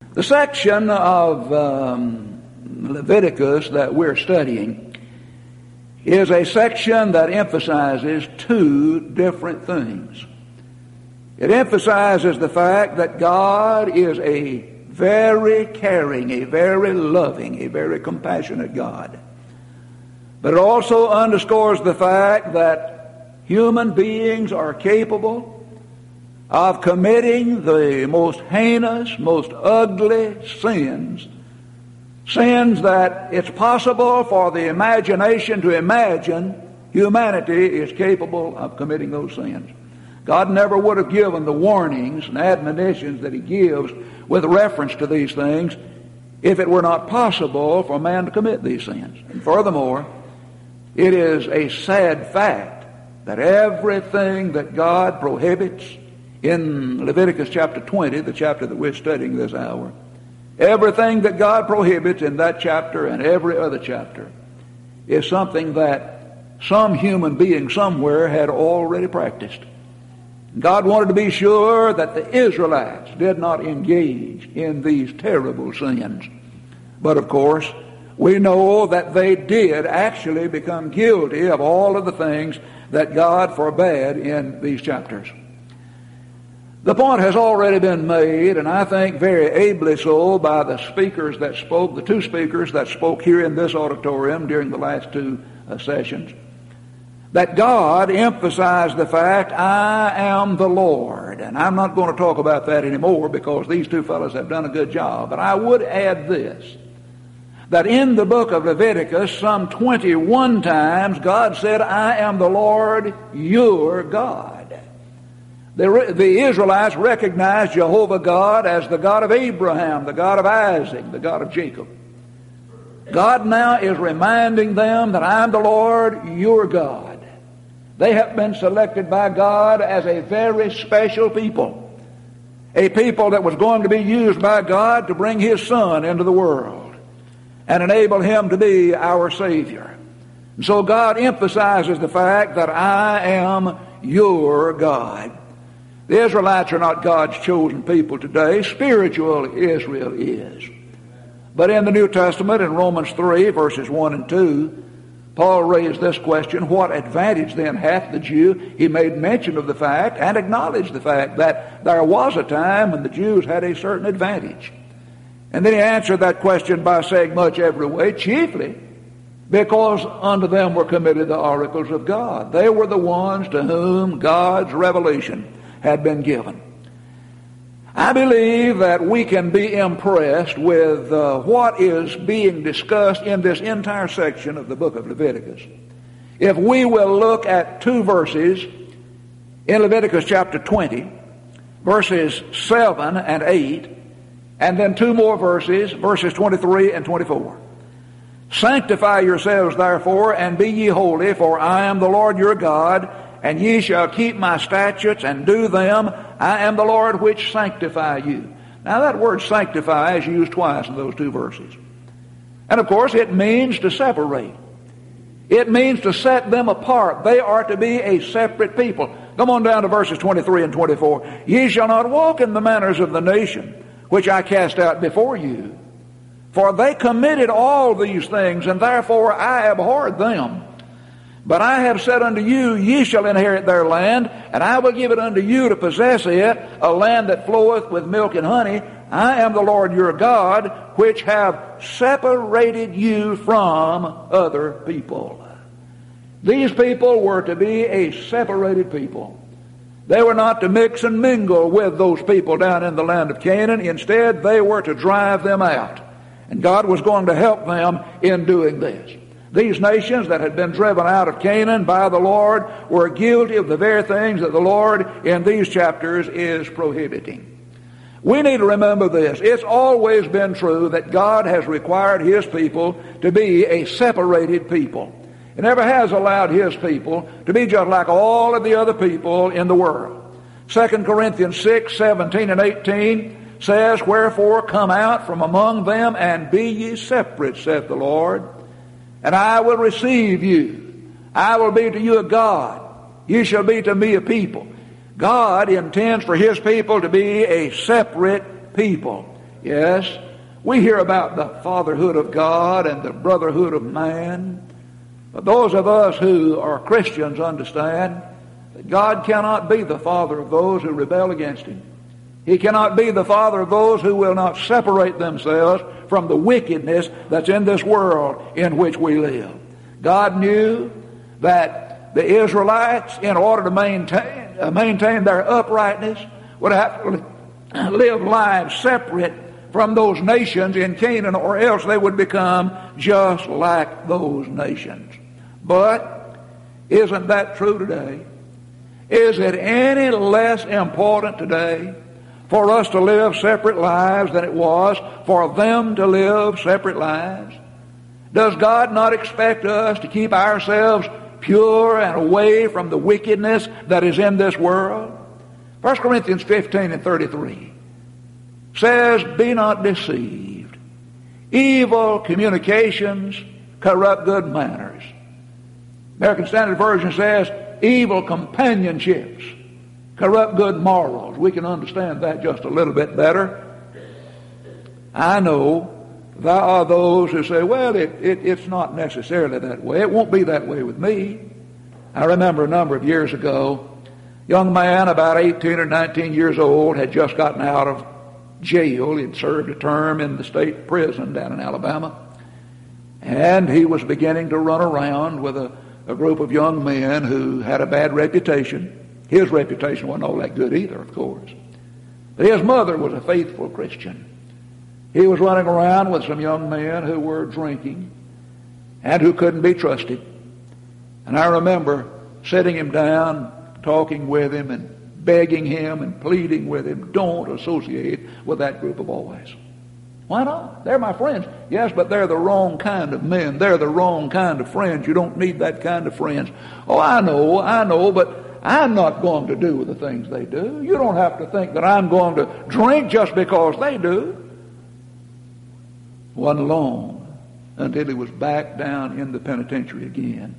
The section of Leviticus that we're studying is a section that emphasizes two different things. It emphasizes the fact that God is a very caring, a very loving, a very compassionate God. But it also underscores the fact that human beings are capable of committing the most heinous, most ugly sins that it's possible for the imagination to imagine humanity is capable of committing those sins. God never would have given the warnings and admonitions that He gives with reference to these things if it were not possible for man to commit these sins. And furthermore, it is a sad fact that everything that God prohibits in Leviticus chapter 20, the chapter that we're studying this hour, everything that God prohibits in that chapter and every other chapter is something that some human being somewhere had already practiced. God wanted to be sure that the Israelites did not engage in these terrible sins. But of course, we know that they did actually become guilty of all of the things that God forbade in these chapters. The point has already been made, and I think very ably so, by the speakers that spoke, the two speakers that spoke here in this auditorium during the last two sessions, that God emphasized the fact, I am the Lord. And I'm not going to talk about that anymore because these two fellows have done a good job. But I would add this, that in the book of Leviticus, some 21 times, God said, I am the Lord your God. The Israelites recognized Jehovah God as the God of Abraham, the God of Isaac, the God of Jacob. God now is reminding them that I am the Lord your God. They have been selected by God as a very special people, a people that was going to be used by God to bring His Son into the world and enable Him to be our Savior. And so God emphasizes the fact that I am your God. The Israelites are not God's chosen people today. Spiritual Israel is. But in the New Testament, in Romans 3, verses 1 and 2, Paul raised this question, what advantage then hath the Jew? He made mention of the fact and acknowledged the fact that there was a time when the Jews had a certain advantage. And then he answered that question by saying much every way, chiefly because unto them were committed the oracles of God. They were the ones to whom God's revelation had been given. I believe that we can be impressed with what is being discussed in this entire section of the book of Leviticus if we will look at two verses in Leviticus chapter 20, verses 7 and 8, and then two more verses, verses 23 and 24. Sanctify yourselves therefore, and be ye holy, for I am the Lord your God, and ye shall keep my statutes and do them. I am the Lord which sanctify you. Now that word sanctify is used twice in those two verses. And of course it means to separate. It means to set them apart. They are to be a separate people. Come on down to verses 23 and 24. Ye shall not walk in the manners of the nation which I cast out before you. For they committed all these things, and therefore I abhorred them. But I have said unto you, ye shall inherit their land, and I will give it unto you to possess it, a land that floweth with milk and honey. I am the Lord your God, which have separated you from other people. These people were to be a separated people. They were not to mix and mingle with those people down in the land of Canaan. Instead, they were to drive them out. And God was going to help them in doing this. These nations that had been driven out of Canaan by the Lord were guilty of the very things that the Lord in these chapters is prohibiting. We need to remember this. It's always been true that God has required His people to be a separated people. He never has allowed His people to be just like all of the other people in the world. 2 Corinthians 6, 17 and 18 says, Wherefore come out from among them, and be ye separate, saith the Lord, and I will receive you. I will be to you a God. You shall be to me a people. God intends for His people to be a separate people. Yes, we hear about the fatherhood of God and the brotherhood of man. But those of us who are Christians understand that God cannot be the father of those who rebel against Him. He cannot be the father of those who will not separate themselves from the wickedness that's in this world in which we live. God knew that the Israelites, in order to maintain their uprightness, would have to live lives separate from those nations in Canaan, or else they would become just like those nations. But isn't that true today? Is it any less important today for us to live separate lives than it was for them to live separate lives? Does God not expect us to keep ourselves pure and away from the wickedness that is in this world? 1 Corinthians 15 and 33 says, "Be not deceived. Evil communications corrupt good manners." American Standard Version says, "Evil companionships corrupt good morals." We can understand that just a little bit better. I know there are those who say, well, it's not necessarily that way. It won't be that way with me. I remember a number of years ago, a young man about 18 or 19 years old had just gotten out of jail. He'd served a term in the state prison down in Alabama. And he was beginning to run around with a group of young men who had a bad reputation. His reputation wasn't all that good either, of course. But his mother was a faithful Christian. He was running around with some young men who were drinking and who couldn't be trusted. And I remember sitting him down, talking with him and begging him and pleading with him, don't associate with that group of boys. Why not? They're my friends. Yes, but they're the wrong kind of men. They're the wrong kind of friends. You don't need that kind of friends. Oh, I know, but I'm not going to do the things they do. You don't have to think that I'm going to drink just because they do. Wasn't long until he was back down in the penitentiary again.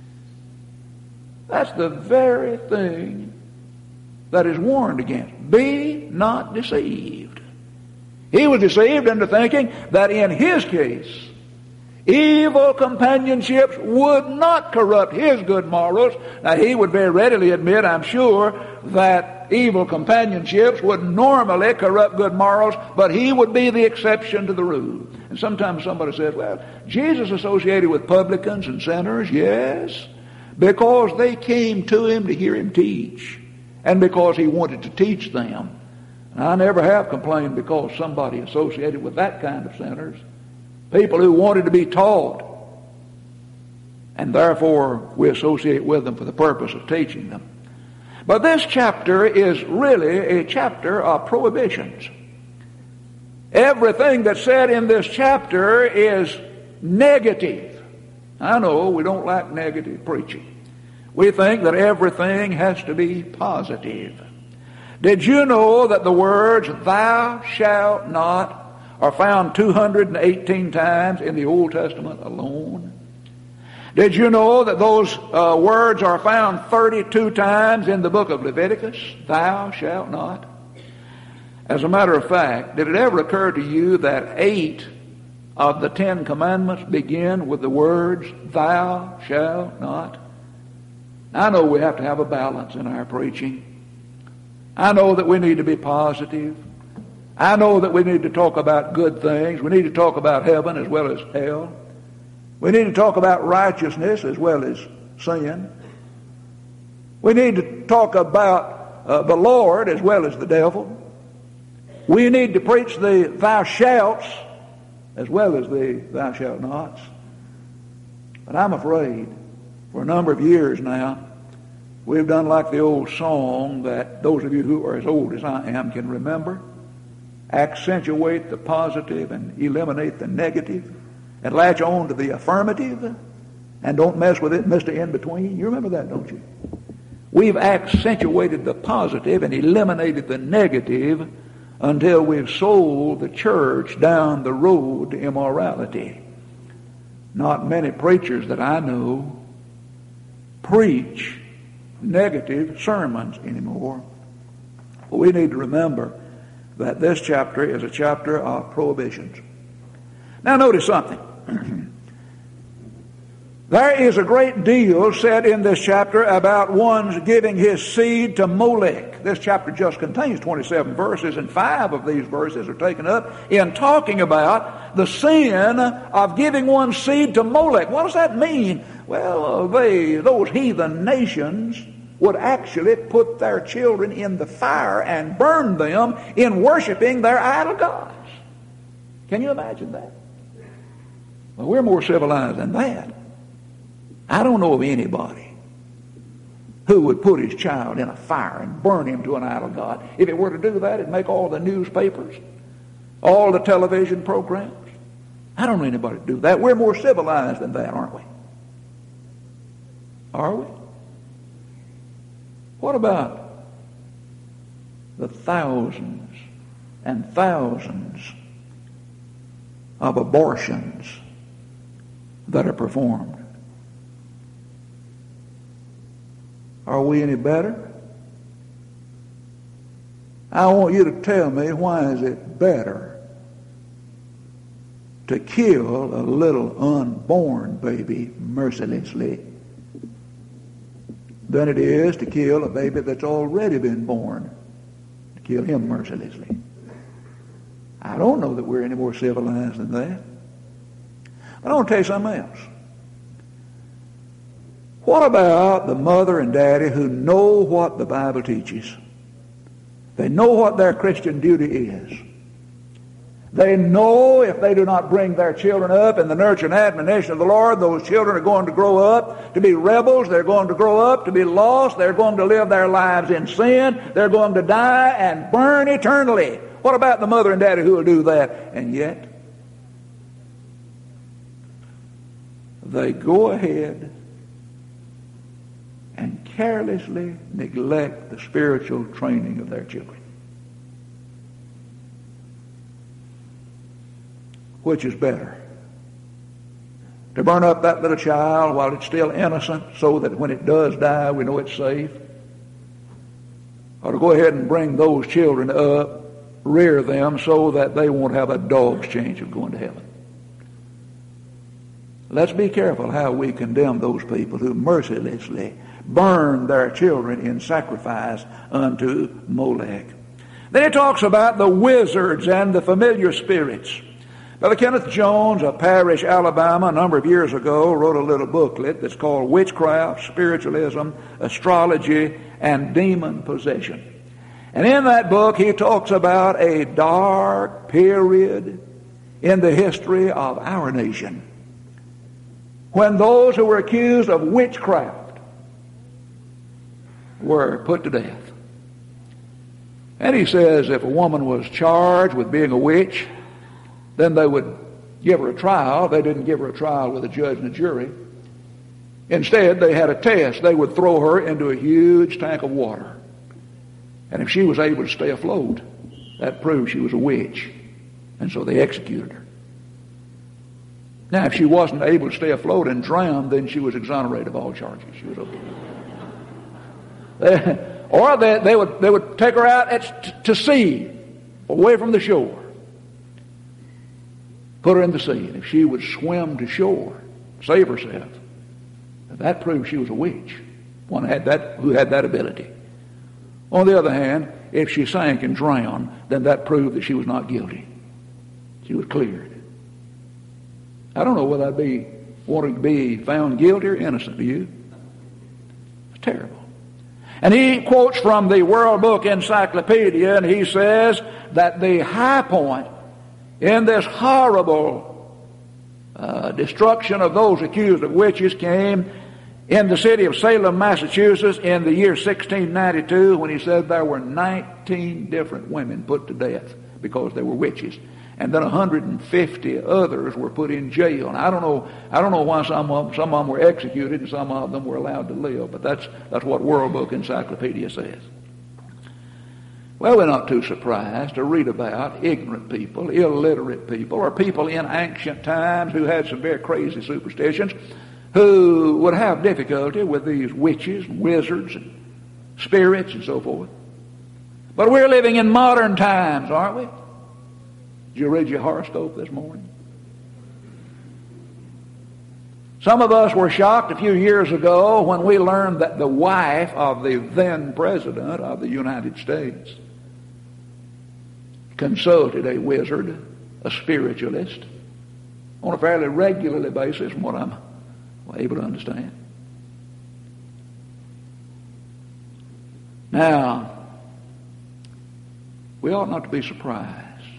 That's the very thing that is warned against. Be not deceived. He was deceived into thinking that in his case, evil companionships would not corrupt his good morals. Now, he would very readily admit, I'm sure, that evil companionships would normally corrupt good morals, but he would be the exception to the rule. And sometimes somebody says, well, Jesus associated with publicans and sinners. Yes, because they came to him to hear him teach, and because he wanted to teach them. And I never have complained because somebody associated with that kind of sinners. People who wanted to be taught, and therefore we associate with them for the purpose of teaching them. But this chapter is really a chapter of prohibitions. Everything that's said in this chapter is negative. I know we don't like negative preaching. We think that everything has to be positive. Did you know that the words, thou shalt not, are found 218 times in the Old Testament alone? Did you know that those words are found 32 times in the book of Leviticus? Thou shalt not. As a matter of fact, did it ever occur to you that 8 of the 10 commandments begin with the words, thou shalt not? I know we have to have a balance in our preaching. I know that we need to be positive. I know that we need to talk about good things. We need to talk about heaven as well as hell. We need to talk about righteousness as well as sin. We need to talk about the Lord as well as the devil. We need to preach the thou shalts as well as the thou shalt nots. But I'm afraid for a number of years now, we've done like the old song that those of you who are as old as I am can remember. Accentuate the positive and eliminate the negative, and latch on to the affirmative, and don't mess with it, Mr. In Between. You remember that, don't you? We've accentuated the positive and eliminated the negative until we've sold the church down the road to immorality. Not many preachers that I know preach negative sermons anymore. But we need to remember that this chapter is a chapter of prohibitions. Now notice something. There is a great deal said in this chapter about one's giving his seed to Molech. This chapter just contains 27 verses, and 5 of these verses are taken up in talking about the sin of giving one's seed to Molech. What does that mean? Well, those heathen nations would actually put their children in the fire and burn them in worshiping their idol gods. Can you imagine that? Well, we're more civilized than that. I don't know of anybody who would put his child in a fire and burn him to an idol god. If it were to do that, it'd make all the newspapers, all the television programs. I don't know anybody to do that. We're more civilized than that, aren't we? Are we? What about the thousands and thousands of abortions that are performed? Are we any better? I want you to tell me, why is it better to kill a little unborn baby mercilessly than it is to kill a baby that's already been born, to kill him mercilessly? I don't know that we're any more civilized than that. But I want to tell you something else. What about the mother and daddy who know what the Bible teaches? They know what their Christian duty is. They know if they do not bring their children up in the nurture and admonition of the Lord, those children are going to grow up to be rebels. They're going to grow up to be lost. They're going to live their lives in sin. They're going to die and burn eternally. What about the mother and daddy who will do that? And yet, they go ahead and carelessly neglect the spiritual training of their children. Which is better? To burn up that little child while it's still innocent so that when it does die we know it's safe? Or to go ahead and bring those children up, rear them so that they won't have a dog's chance of going to heaven? Let's be careful how we condemn those people who mercilessly burn their children in sacrifice unto Molech. Then he talks about the wizards and the familiar spirits. Brother Kenneth Jones of Parrish, Alabama, a number of years ago, wrote a little booklet that's called Witchcraft, Spiritualism, Astrology, and Demon Possession. And in that book he talks about a dark period in the history of our nation when those who were accused of witchcraft were put to death. And he says if a woman was charged with being a witch, then they would give her a trial. They didn't give her a trial with a judge and a jury. Instead, they had a test. They would throw her into a huge tank of water. And if she was able to stay afloat, that proved she was a witch. And so they executed her. Now, if she wasn't able to stay afloat and drowned, then she was exonerated of all charges. She was okay. Or they would take her out to sea, away from the shore. Put her in the sea. And if she would swim to shore, save herself, that proved she was a witch. One who had that ability. On the other hand, if she sank and drowned, then that proved that she was not guilty. She was cleared. I don't know whether I'd be wanting to be found guilty or innocent. Do you? It's terrible. And he quotes from the World Book Encyclopedia, and he says that the high point in this horrible destruction of those accused of witches came in the city of Salem, Massachusetts in the year 1692, when he said there were 19 different women put to death because they were witches. And then 150 others were put in jail. And I don't know why some of them were executed and some of them were allowed to live, but that's what World Book Encyclopedia says. Well, we're not too surprised to read about ignorant people, illiterate people, or people in ancient times who had some very crazy superstitions, who would have difficulty with these witches and wizards and spirits and so forth. But we're living in modern times, aren't we? Did you read your horoscope this morning? Some of us were shocked a few years ago when we learned that the wife of the then President of the United States consulted a wizard, a spiritualist, on a fairly regular basis, from what I'm able to understand. Now, we ought not to be surprised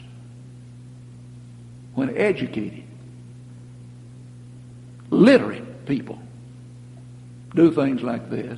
when educated, literate people do things like this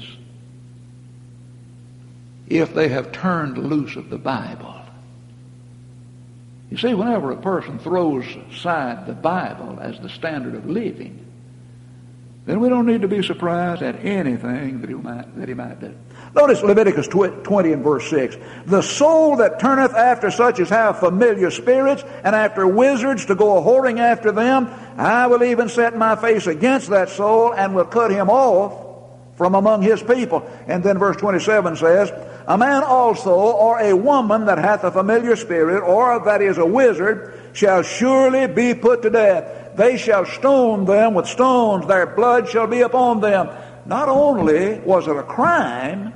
if they have turned loose of the Bible. You see, whenever a person throws aside the Bible as the standard of living, then we don't need to be surprised at anything that he might do. Notice Leviticus 20 and verse 6. The soul that turneth after such as have familiar spirits, and after wizards to go a-whoring after them, I will even set my face against that soul, and will cut him off from among his people. And then verse 27 says, a man also, or a woman that hath a familiar spirit, or that is a wizard, shall surely be put to death. They shall stone them with stones. Their blood shall be upon them. Not only was it a crime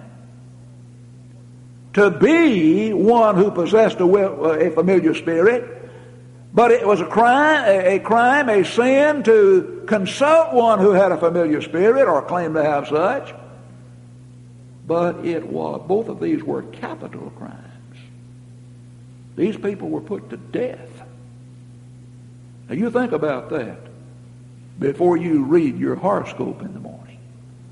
to be one who possessed a familiar spirit, but it was a sin to consult one who had a familiar spirit or claimed to have such. But both of these were capital crimes. These people were put to death. Now you think about that before you read your horoscope in the morning.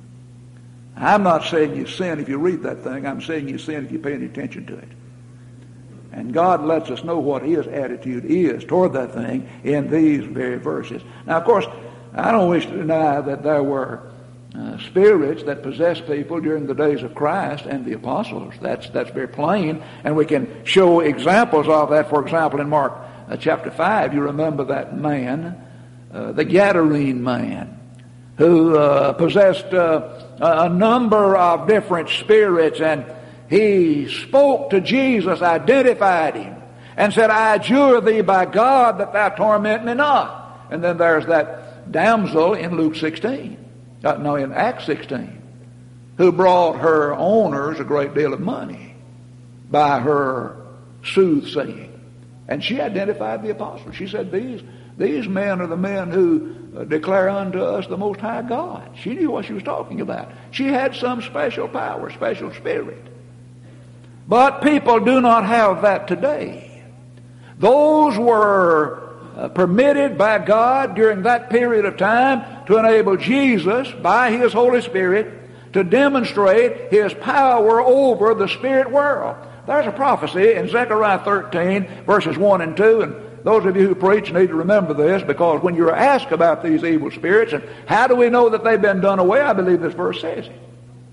I'm not saying you sin if you read that thing. I'm saying you sin if you pay any attention to it. And God lets us know what His attitude is toward that thing in these very verses. Now, of course, I don't wish to deny that there were spirits that possessed people during the days of Christ and the apostles. That's very plain, and we can show examples of that. For example, in Mark chapter 5, you remember that man, the Gadarene man, who possessed a number of different spirits, and he spoke to Jesus, identified him, and said, I adjure thee by God that thou torment me not. And then there's that damsel in Luke 16. In Acts 16, who brought her owners a great deal of money by her soothsaying. And she identified the apostles. She said, these men are the men who declare unto us the Most High God. She knew what she was talking about. She had some special power, special spirit. But people do not have that today. Those were permitted by God during that period of time to enable Jesus, by His Holy Spirit, to demonstrate His power over the spirit world. There's a prophecy in Zechariah 13, verses 1 and 2, and those of you who preach need to remember this, because when you're asked about these evil spirits and how do we know that they've been done away, I believe this verse says it.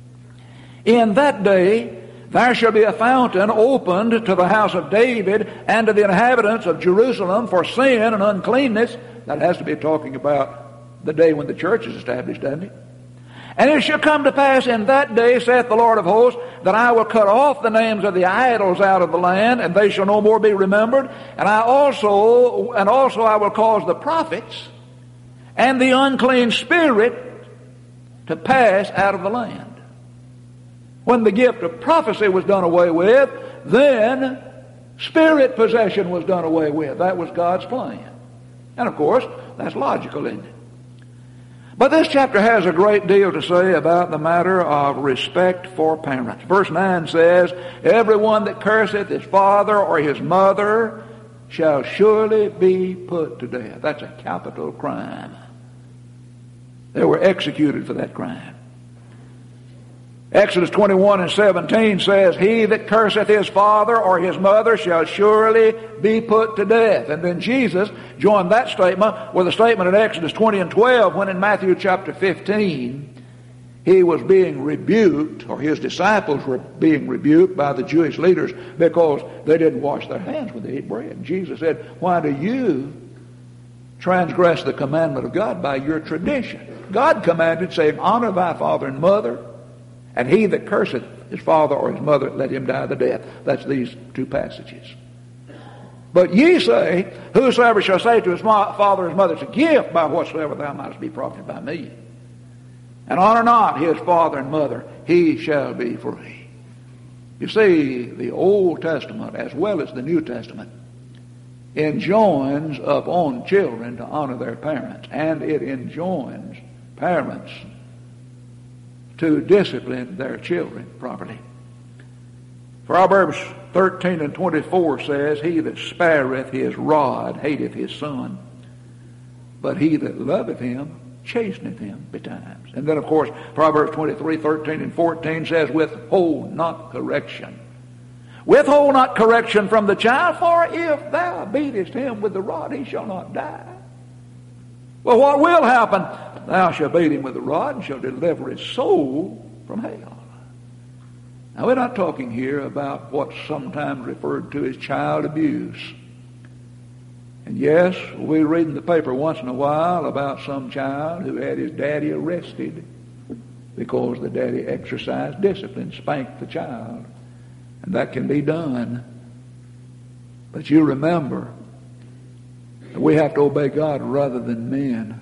In that day there shall be a fountain opened to the house of David and to the inhabitants of Jerusalem for sin and uncleanness. That has to be talking about the day when the church is established, doesn't it? And it shall come to pass in that day, saith the Lord of hosts, that I will cut off the names of the idols out of the land, and they shall no more be remembered. And also I will cause the prophets and the unclean spirit to pass out of the land. When the gift of prophecy was done away with, then spirit possession was done away with. That was God's plan. And of course, that's logical, isn't it? But this chapter has a great deal to say about the matter of respect for parents. Verse 9 says, everyone that curseth his father or his mother shall surely be put to death. That's a capital crime. They were executed for that crime. Exodus 21 and 17 says, he that curseth his father or his mother shall surely be put to death. And then Jesus joined that statement with a statement in Exodus 20 and 12, when in Matthew chapter 15 he was being rebuked, or his disciples were being rebuked by the Jewish leaders because they didn't wash their hands when they ate bread. And Jesus said, why do you transgress the commandment of God by your tradition? God commanded, saying, honor thy father and mother, And he that curseth his father or his mother, let him die the death. That's these two passages. But ye say, whosoever shall say to his father or his mother, Forgive by whatsoever thou mightest be profited by me, and honor not his father and mother, he shall be free. You see, the Old Testament as well as the New Testament enjoins upon children to honor their parents, and it enjoins parents to discipline their children properly. Proverbs 13:24 says, He that spareth his rod hateth his son, but he that loveth him chasteneth him betimes. And then, of course, Proverbs 23:13 and 14 says, Withhold not correction. Withhold not correction from the child, for if thou beatest him with the rod, he shall not die. Well, what will happen? Thou shalt beat him with the rod and shalt deliver his soul from hell. Now, we're not talking here about what's sometimes referred to as child abuse. And yes, we read in the paper once in a while about some child who had his daddy arrested because the daddy exercised discipline, spanked the child. And that can be done. But you remember that we have to obey God rather than men.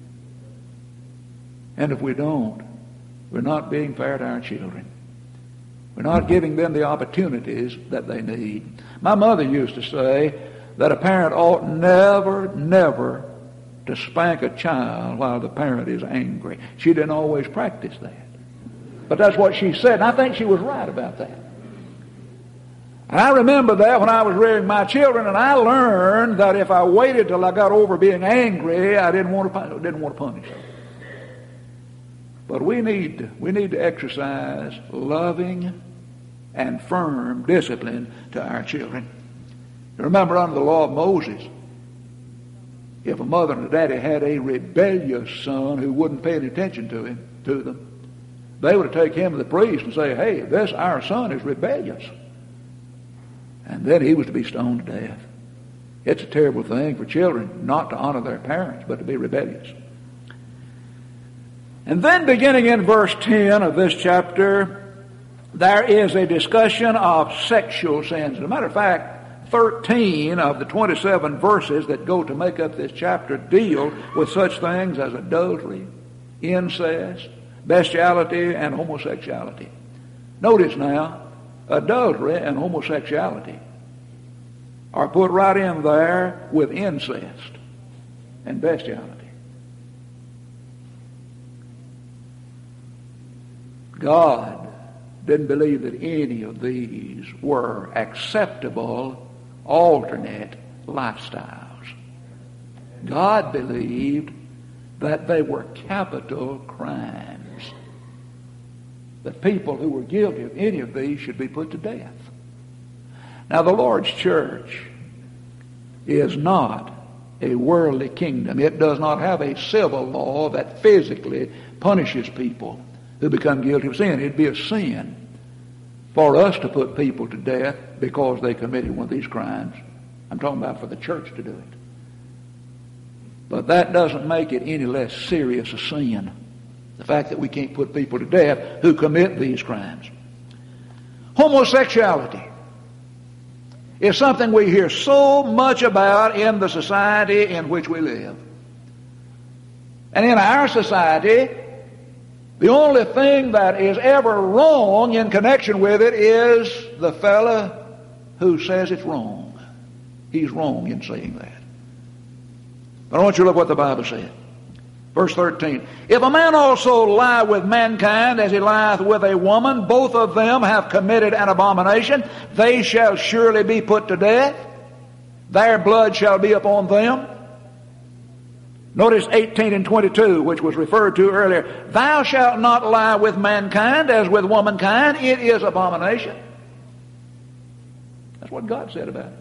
And if we don't, we're not being fair to our children. We're not giving them the opportunities that they need. My mother used to say that a parent ought never to spank a child while the parent is angry. She didn't always practice that. But that's what she said, and I think she was right about that. And I remember that when I was rearing my children, and I learned that if I waited till I got over being angry, I didn't want to punish them. But we need to exercise loving and firm discipline to our children. Remember, under the law of Moses, if a mother and a daddy had a rebellious son who wouldn't pay any attention to them, they would take him to the priest and say, Hey, this our son is rebellious. And then he was to be stoned to death. It's a terrible thing for children not to honor their parents, but to be rebellious. And then beginning in verse 10 of this chapter, there is a discussion of sexual sins. As a matter of fact, 13 of the 27 verses that go to make up this chapter deal with such things as adultery, incest, bestiality, and homosexuality. Notice now, adultery and homosexuality are put right in there with incest and bestiality. God didn't believe that any of these were acceptable alternate lifestyles. God believed that they were capital crimes, that people who were guilty of any of these should be put to death. Now, the Lord's church is not a worldly kingdom. It does not have a civil law that physically punishes people who become guilty of sin. It'd be a sin for us to put people to death because they committed one of these crimes. I'm talking about for the church to do it. But that doesn't make it any less serious a sin. The fact that we can't put people to death who commit these crimes. Homosexuality is something we hear so much about in the society in which we live. And in our society, the only thing that is ever wrong in connection with it is the fella who says it's wrong. He's wrong in saying that. But I want you to look what the Bible said. Verse 13. If a man also lie with mankind as he lieth with a woman, both of them have committed an abomination. They shall surely be put to death. Their blood shall be upon them. Notice 18 and 22, which was referred to earlier. Thou shalt not lie with mankind as with womankind. It is abomination. That's what God said about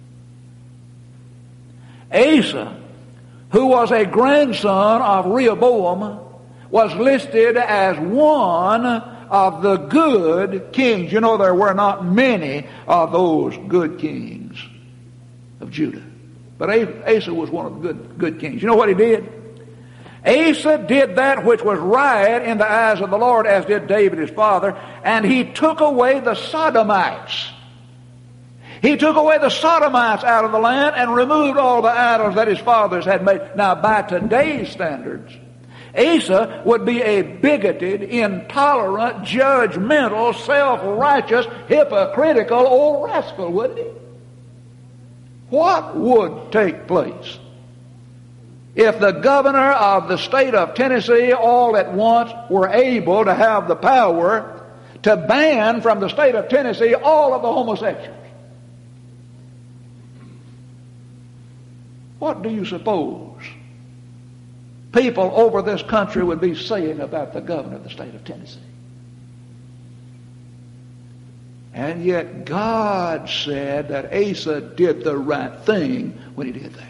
it. Asa, who was a grandson of Rehoboam, was listed as one of the good kings. You know, there were not many of those good kings of Judah. But Asa was one of the good kings. You know what he did? Asa did that which was right in the eyes of the Lord, as did David his father, and he took away the Sodomites. He took away the Sodomites out of the land and removed all the idols that his fathers had made. Now, by today's standards, Asa would be a bigoted, intolerant, judgmental, self-righteous, hypocritical old rascal, wouldn't he? What would take place if the governor of the state of Tennessee all at once were able to have the power to ban from the state of Tennessee all of the homosexuals? What do you suppose people over this country would be saying about the governor of the state of Tennessee? And yet God said that Asa did the right thing when he did that.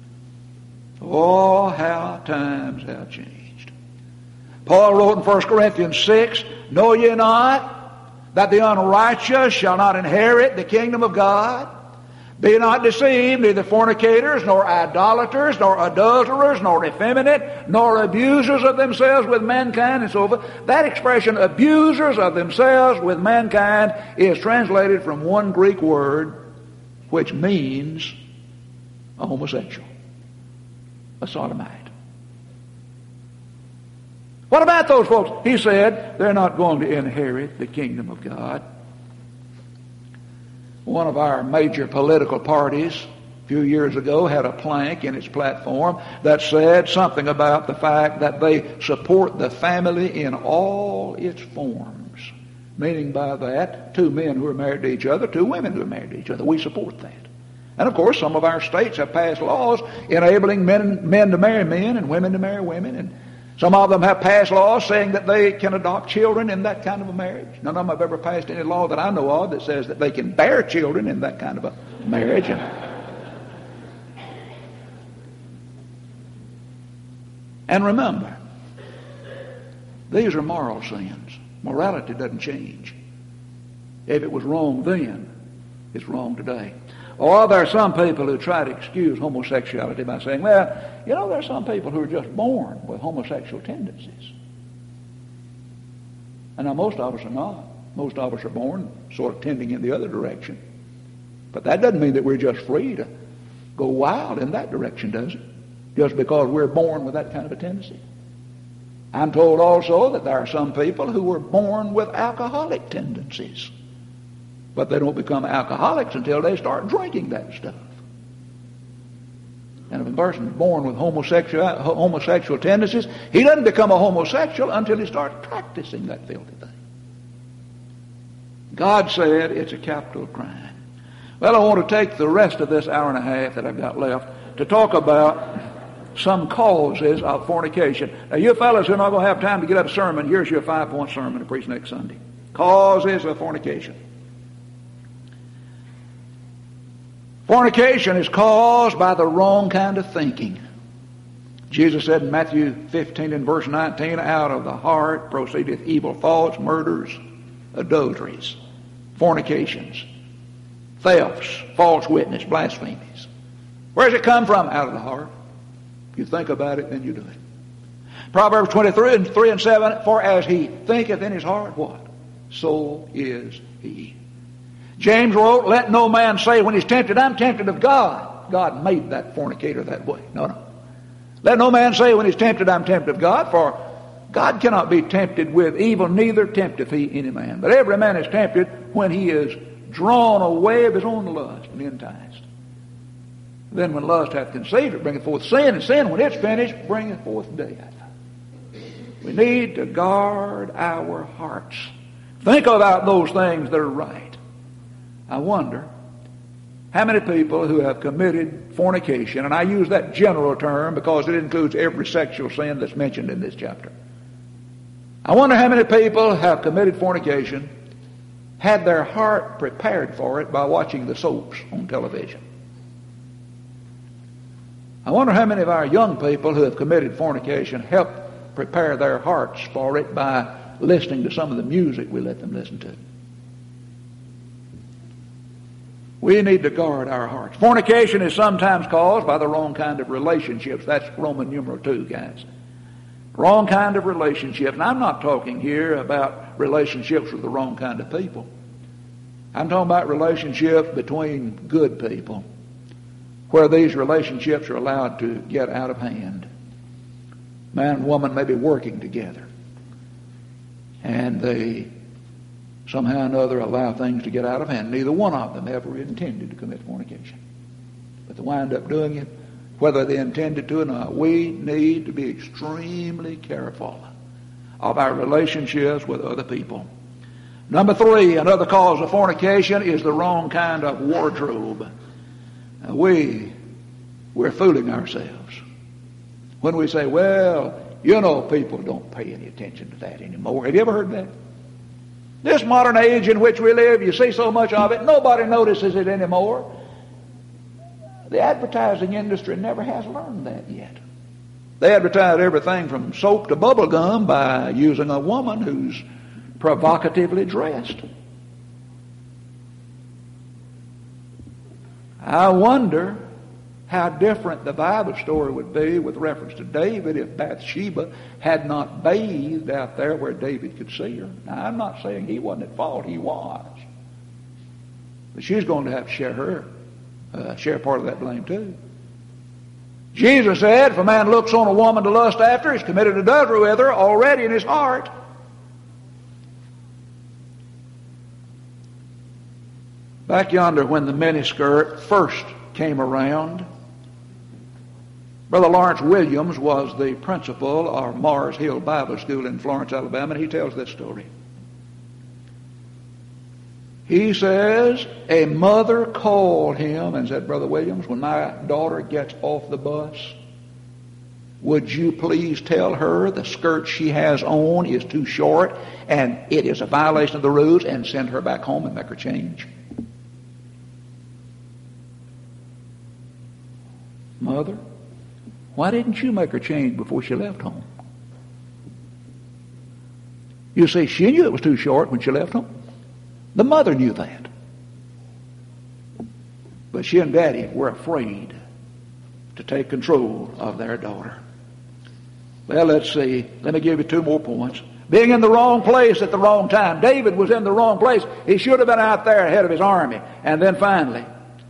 Oh, how times have changed. Paul wrote in 1 Corinthians 6, "Know ye not that the unrighteous shall not inherit the kingdom of God? Be not deceived, neither fornicators, nor idolaters, nor adulterers, nor effeminate, nor abusers of themselves with mankind," and so forth. That expression, abusers of themselves with mankind, is translated from one Greek word which means a homosexual, a sodomite. What about those folks? He said they're not going to inherit the kingdom of God. One of our major political parties a few years ago had a plank in its platform that said something about the fact that they support the family in all its forms. Meaning by that, two men who are married to each other, two women who are married to each other. We support that. And of course, some of our states have passed laws enabling men to marry men and women to marry women. And some of them have passed laws saying that they can adopt children in that kind of a marriage. None of them have ever passed any law that I know of that says that they can bear children in that kind of a marriage. And remember, these are moral sins. Morality doesn't change. If it was wrong then, it's wrong today. Or there are some people who try to excuse homosexuality by saying, well, you know, there are some people who are just born with homosexual tendencies. And now most of us are not. Most of us are born sort of tending in the other direction. But that doesn't mean that we're just free to go wild in that direction, does it? Just because we're born with that kind of a tendency. I'm told also that there are some people who were born with alcoholic tendencies. But they don't become alcoholics until they start drinking that stuff. And if a person is born with homosexual tendencies, he doesn't become a homosexual until he starts practicing that filthy thing. God said it's a capital crime. Well, I want to take the rest of this hour and a half that I've got left to talk about some causes of fornication. Now, you fellas who are not going to have time to get up a sermon, here's your 5-point sermon to preach next Sunday. Causes of fornication. Fornication is caused by the wrong kind of thinking. Jesus said in Matthew 15 and verse 19, out of the heart proceedeth evil thoughts, murders, adulteries, fornications, thefts, false witness, blasphemies. Where does it come from? Out of the heart. If you think about it, then you do it. Proverbs 23 and 3 and 7, for as he thinketh in his heart, what? So is he. James wrote, let no man say when he's tempted, I'm tempted of God. God made that fornicator that way. No. Let no man say when he's tempted, I'm tempted of God, for God cannot be tempted with evil, neither tempteth he any man. But every man is tempted when he is drawn away of his own lust and enticed. Then when lust hath conceived, it bringeth forth sin, and sin, when it's finished, bringeth forth death. We need to guard our hearts. Think about those things that are right. I wonder how many people who have committed fornication, and I use that general term because it includes every sexual sin that's mentioned in this chapter. I wonder how many people have committed fornication, had their heart prepared for it by watching the soaps on television. I wonder how many of our young people who have committed fornication helped prepare their hearts for it by listening to some of the music we let them listen to. We need to guard our hearts. Fornication is sometimes caused by the wrong kind of relationships. That's Roman numeral 2, guys. Wrong kind of relationships. And I'm not talking here about relationships with the wrong kind of people. I'm talking about relationships between good people, where these relationships are allowed to get out of hand. Man and woman may be working together, and they somehow or another allow things to get out of hand. Neither one of them ever intended to commit fornication, but they wind up doing it, whether they intended to or not. We need to be extremely careful of our relationships with other people. Number 3, another cause of fornication is the wrong kind of wardrobe. Now, we're fooling ourselves when we say, well, you know, people don't pay any attention to that anymore. Have you ever heard that? This modern age in which we live, you see so much of it, nobody notices it anymore. The advertising industry never has learned that yet. They advertise everything from soap to bubble gum by using a woman who's provocatively dressed. I wonder how different the Bible story would be with reference to David if Bathsheba had not bathed out there where David could see her. Now, I'm not saying he wasn't at fault. He was. But she's going to have to share part of that blame too. Jesus said, if a man looks on a woman to lust after, he's committed adultery with her already in his heart. Back yonder, when the miniskirt first came around, Brother Lawrence Williams was the principal of Mars Hill Bible School in Florence, Alabama, and he tells this story. He says, a mother called him and said, Brother Williams, when my daughter gets off the bus, would you please tell her the skirt she has on is too short and it is a violation of the rules, and send her back home and make her change? Mother, why didn't you make her change before she left home? You see, she knew it was too short when she left home. The mother knew that. But she and Daddy were afraid to take control of their daughter. Well, let's see. Let me give you 2 more points. Being in the wrong place at the wrong time. David was in the wrong place. He should have been out there ahead of his army. And then finally,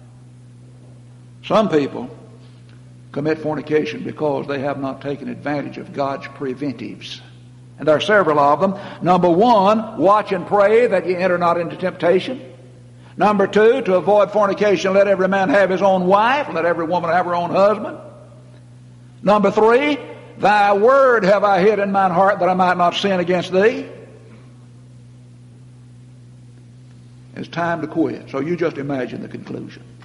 some people commit fornication because they have not taken advantage of God's preventives. And there are several of them. Number 1, watch and pray that you enter not into temptation. Number 2, to avoid fornication, let every man have his own wife, let every woman have her own husband. Number 3, thy word have I hid in mine heart that I might not sin against thee. It's time to quit. So you just imagine the conclusion.